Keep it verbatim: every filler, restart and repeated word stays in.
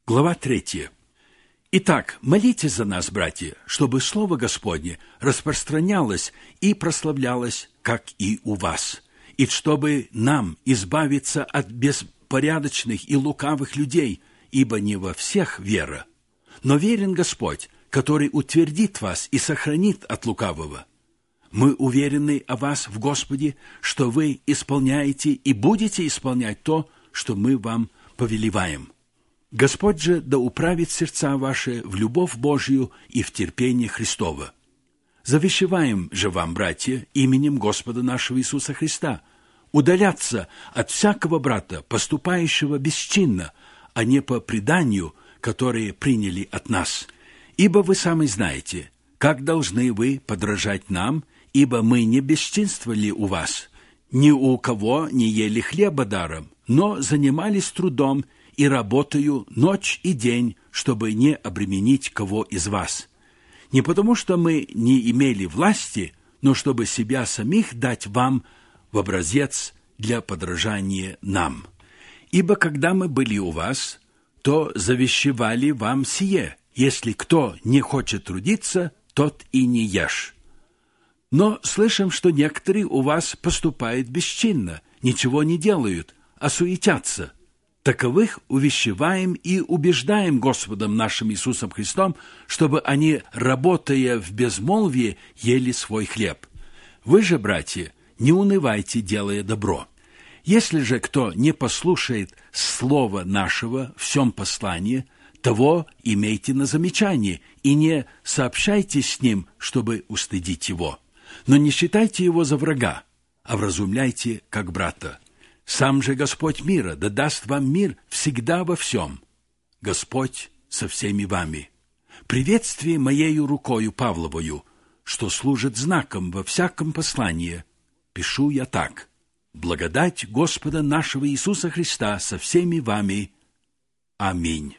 Глава третья. Итак, молитесь за нас, братья, чтобы Слово Господне распространялось и прославлялось, как и у вас, и чтобы нам избавиться от беспорядочных и лукавых людей, ибо не во всех вера. Но верен Господь, который утвердит вас и сохранит от лукавого. Мы уверены о вас в Господе, что вы исполняете и будете исполнять то, что мы вам повелеваем. Господь же да управит сердца ваши в любовь Божию и в терпение Христово. Завещеваем же вам, братья, именем Господа нашего Иисуса Христа, удаляться от всякого брата, поступающего бесчинно, а не по преданию, которое приняли от нас. Ибо вы сами знаете, как должны вы подражать нам, ибо мы не бесчинствовали у вас, ни у кого не ели хлеба даром, но занимались трудом и работаю ночь и день, чтобы не обременить кого из вас. Не потому, что мы не имели власти, но чтобы себя самих дать вам в образец для подражания нам. Ибо когда мы были у вас, то завещевали вам сие: если кто не хочет трудиться, тот и не ешь. Но слышим, что некоторые у вас поступают бесчинно, ничего не делают, а суетятся. Таковых увещеваем и убеждаем Господом нашим Иисусом Христом, чтобы они, работая в безмолвии, ели свой хлеб. Вы же, братья, не унывайте, делая добро. Если же кто не послушает слова нашего в всем послании, того имейте на замечание и не сообщайте с ним, чтобы устыдить его. Но не считайте его за врага, а вразумляйте как брата. Сам же Господь мира да даст вам мир всегда во всем. Господь со всеми вами. Приветствие моею рукою Павловою, что служит знаком во всяком послании, пишу я так: благодать Господа нашего Иисуса Христа со всеми вами. Аминь.